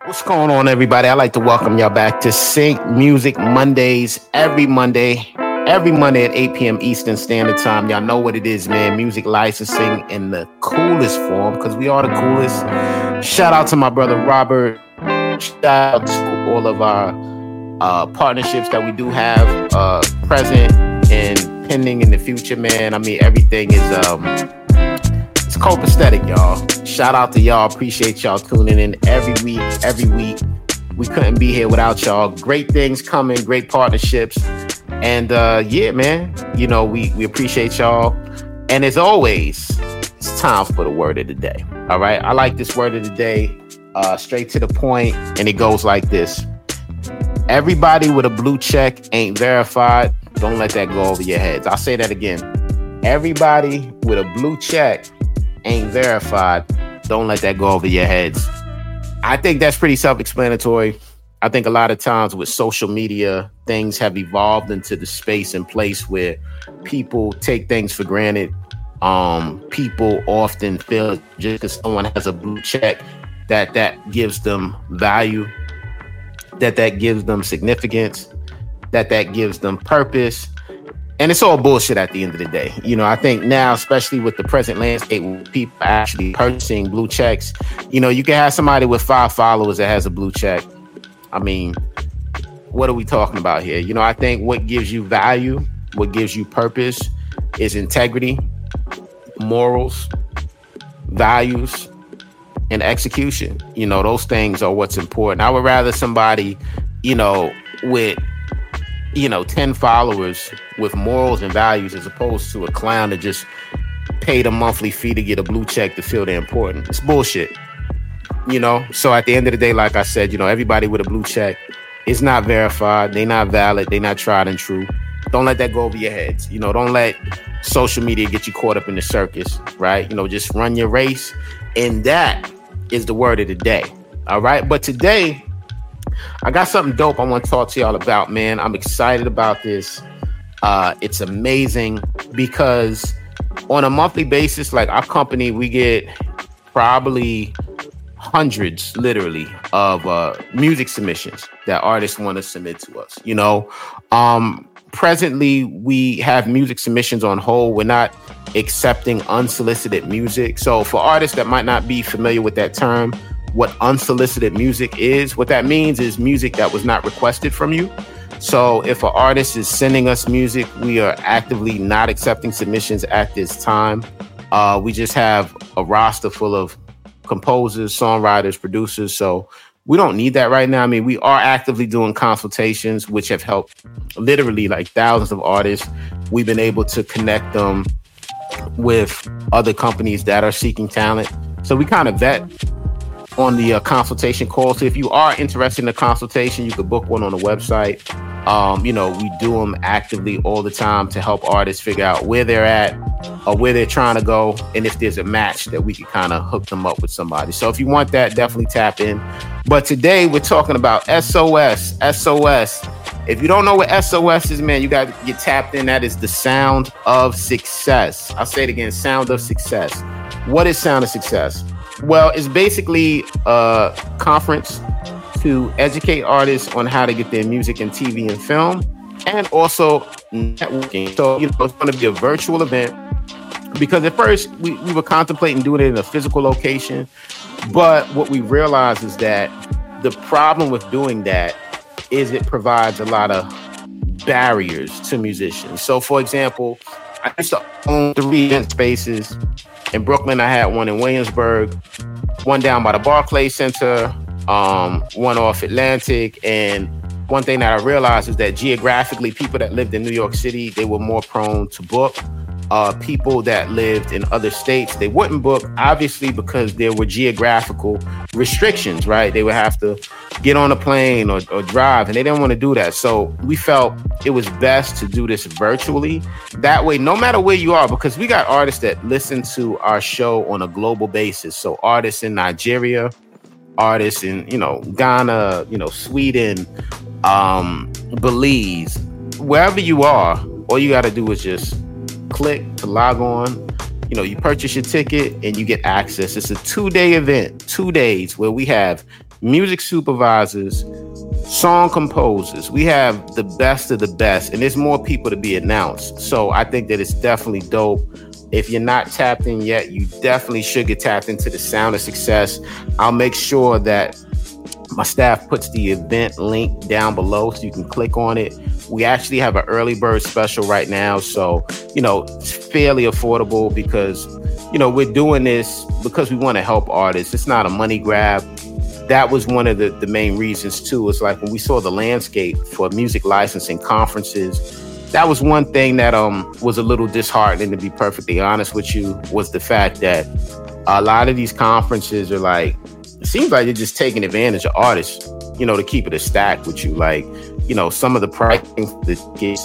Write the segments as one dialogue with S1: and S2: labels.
S1: What's going on, everybody? I'd like to welcome y'all back to Sync Music Mondays every Monday at 8 p.m. Eastern Standard Time. Y'all know what it is, man. Music licensing in the coolest form, because we are the coolest. Shout out to my brother Robert. Shout out to all of our partnerships that we do have present and pending in the future, man. I mean, everything is it's copacetic, y'all. Shout out to y'all. Appreciate y'all tuning in every week. We couldn't be here without y'all. Great things coming, great partnerships. And yeah, man, you know, we appreciate y'all. And as always, it's time for the word of the day. All right. I like this word of the day, straight to the point. And it goes like this. Everybody with a blue check ain't verified. Don't let that go over your heads. I'll say that again. Everybody with a blue check ain't verified. Don't let that go over your heads. I think that's pretty self-explanatory. I think a lot of times with social media, things have evolved into the space and place where people take things for granted. People often feel just because someone has a blue check that gives them value, that gives them significance, that gives them purpose. And it's all bullshit at the end of the day. You know, I think now, especially with the present landscape, with people actually purchasing blue checks, you know, you can have somebody with 5 followers that has a blue check. I mean, what are we talking about here? You know, I think what gives you value, what gives you purpose is integrity, morals, values, and execution. You know, those things are what's important. I would rather somebody, you know, with 10 followers with morals and values as opposed to a clown that just paid a monthly fee to get a blue check to feel they're important. It's bullshit, you know? So at the end of the day, like I said, you know, everybody with a blue check is not verified. They're not valid. They're not tried and true. Don't let that go over your heads. You know, don't let social media get you caught up in the circus, right? You know, just run your race. And that is the word of the day. All right. But today, I got something dope I want to talk to y'all about, man. I'm excited about this. It's amazing because on a monthly basis, like our company, we get probably hundreds, literally, of music submissions that artists want to submit to us. You know, presently, we have music submissions on hold. We're not accepting unsolicited music. So for artists that might not be familiar with that term, what unsolicited music is, what that means is music that was not requested from you. So if an artist is sending us music, we are actively not accepting submissions at this time. We just have a roster full of composers, songwriters, producers. So we don't need that right now. I mean, we are actively doing consultations, which have helped literally like thousands of artists. We've been able to connect them with other companies that are seeking talent. So we kind of vet on the consultation call. So if you are interested in a consultation, you could book one on the website. You know, we do them actively all the time to help artists figure out where they're at or where they're trying to go. And if there's a match that we can kind of hook them up with somebody. So if you want that, definitely tap in. But today we're talking about SOS. If you don't know what SOS is, man, you got to get tapped in. That is the sound of success. I'll say it again, sound of success. What is sound of success? Well, it's basically a conference to educate artists on how to get their music in TV and film, and also networking. So, you know, it's going to be a virtual event because at first we were contemplating doing it in a physical location. But what we realized is that the problem with doing that is it provides a lot of barriers to musicians. So, for example, I used to own 3 event spaces. In Brooklyn, I had one in Williamsburg, one down by the Barclays Center, one off Atlantic. And one thing that I realized is that geographically, people that lived in New York City, they were more prone to book. People that lived in other states, they wouldn't book, obviously, because there were geographical restrictions, right? They would have to get on a plane or drive, and they didn't want to do that. So we felt it was best to do this virtually. That way, no matter where you are, because we got artists that listen to our show on a global basis. So artists in Nigeria, artists in, you know, Ghana, you know, Sweden, Belize, wherever you are, all you got to do is just click to log on. You know, you purchase your ticket and you get access. It's a 2-day event, 2 days where we have music supervisors, song composers. We have the best of the best, and there's more people to be announced. So I think that it's definitely dope. If you're not tapped in yet, you definitely should get tapped into the Sound of Success. I'll make sure that my staff puts the event link down below so you can click on it. We actually have an early bird special right now. So, it's fairly affordable because, we're doing this because we want to help artists. It's not a money grab. That was one of the main reasons too. It's like when we saw the landscape for music licensing conferences, that was one thing that was a little disheartening, to be perfectly honest with you, was the fact that a lot of these conferences are like, it seems like they're just taking advantage of artists, to keep it a stack with you. Like, some of the pricing for the gigs,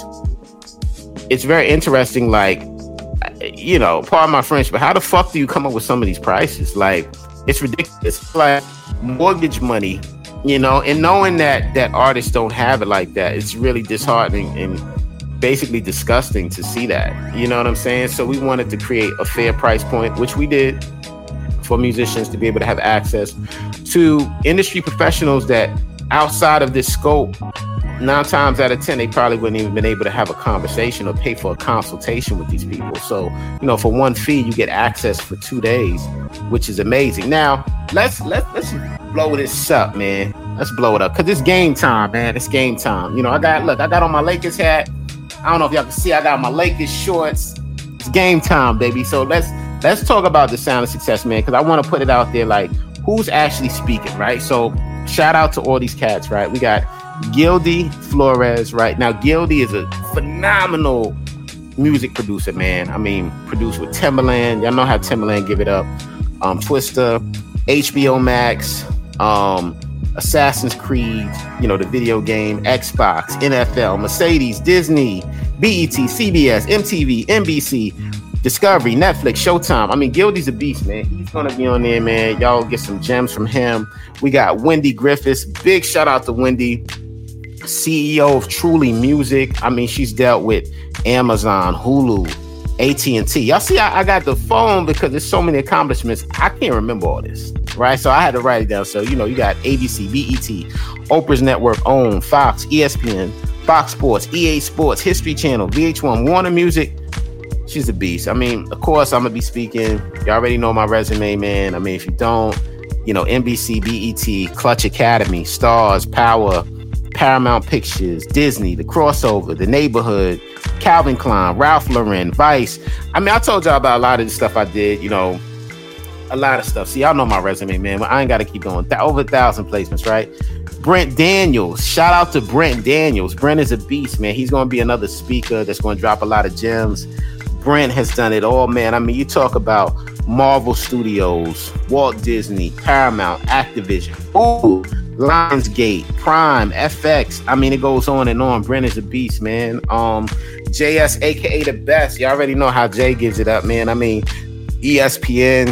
S1: it's very interesting. Like, pardon my French, but how the fuck do you come up with some of these prices? Like, it's ridiculous. It's like mortgage money, and knowing that artists don't have it like that, it's really disheartening and basically disgusting to see that. You know what I'm saying? So we wanted to create a fair price point, which we did, for musicians to be able to have access to industry professionals that outside of this scope, 9 times out of 10, they probably wouldn't even been able to have a conversation or pay for a consultation with these people. So, for one fee, you get access for 2 days, which is amazing. Now, let's blow this up, man. Let's blow it up, because it's game time, man. It's game time. I got on my Lakers hat. I don't know if y'all can see, I got my Lakers shorts. It's game time, baby. So let's talk about the Sound of Success, man, because I want to put it out there, like, who's actually speaking, right? So shout out to all these cats, right? We got Gildy Flores, right? Now, Gildy is a phenomenal music producer, man. I mean, produced with Timbaland. Y'all know how Timbaland give it up. Twista, HBO Max, Assassin's Creed, the video game, Xbox, NFL, Mercedes, Disney, BET, CBS, MTV, NBC, Discovery, Netflix, Showtime. I mean, Gildy's a beast, man. He's going to be on there, man. Y'all get some gems from him. We got Wendy Griffiths. Big shout out to Wendy, CEO of Truly Music. I mean, she's dealt with Amazon, Hulu, AT&T. Y'all see, I got the phone because there's so many accomplishments. I can't remember all this, right? So I had to write it down. So, you got ABC, BET, Oprah's Network, OWN, Fox, ESPN, Fox Sports, EA Sports, History Channel, VH1, Warner Music. She's a beast. I mean, of course, I'm going to be speaking. You already know my resume, man. I mean, if you don't, NBC, BET, Clutch Academy, Stars, Power, Paramount Pictures, Disney, The Crossover, The Neighborhood, Calvin Klein, Ralph Lauren, Vice. I mean, I told y'all about a lot of the stuff I did, a lot of stuff. See, y'all know my resume, man, but I ain't got to keep going. Over 1,000 placements, right? Brent Daniels. Shout out to Brent Daniels. Brent is a beast, man. He's going to be another speaker that's going to drop a lot of gems. Brent has done it all, man. I mean, you talk about Marvel Studios, Walt Disney, Paramount, Activision, Lionsgate, Prime, FX. I mean, it goes on and on. Brent is a beast, man. JS, aka the best. You already know how Jay gives it up, man. I mean, ESPN,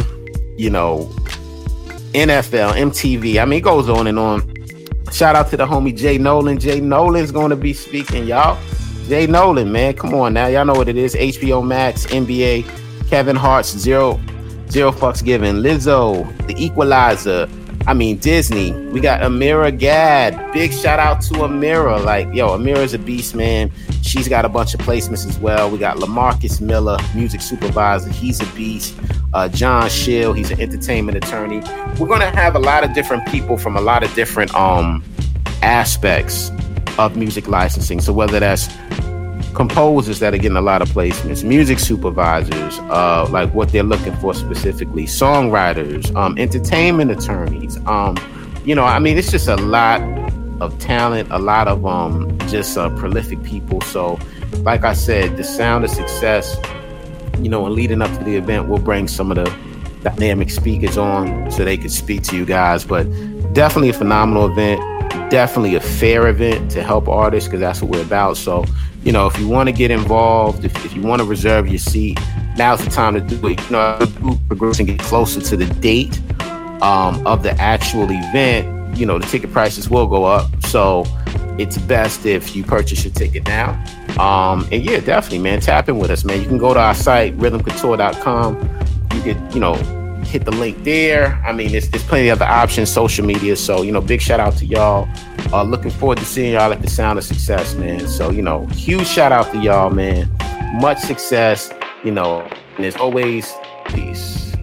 S1: NFL, MTV. I mean, it goes on and on. Shout out to the homie Jay Nolan. Jay Nolan's going to be speaking, y'all. Jay Nolan, man, come on now. Y'all know what it is. HBO Max, NBA, Kevin Hart's Zero Fucks Given, Lizzo, The Equalizer. I mean, Disney. We got Amira Gad. Big shout out to Amira. Like, Amira's a beast, man. She's got a bunch of placements as well. We got LaMarcus Miller, music supervisor. He's a beast. John Schill, he's an entertainment attorney. We're going to have a lot of different people from a lot of different aspects of music licensing. So whether that's composers that are getting a lot of placements, music supervisors, like what they're looking for specifically, songwriters, entertainment attorneys, I mean, it's just a lot of talent, a lot of just prolific people. So like I said, the Sound of Success, and leading up to the event, we'll bring some of the dynamic speakers on so they can speak to you guys. But definitely a phenomenal event, definitely a fair event to help artists, because that's what we're about. So, if you want to get involved, if you want to reserve your seat, now's the time to do it. Progress and get closer to the date of the actual event, the ticket prices will go up. So it's best if you purchase your ticket now. And yeah, definitely, man, tap in with us, man. You can go to our site, rhythmcouture.com. You could, hit the link there. I mean, there's plenty of other options, social media. So, big shout out to y'all. Looking forward to seeing y'all at the Sound of Success, man. So, huge shout out to y'all, man. Much success, and as always, peace.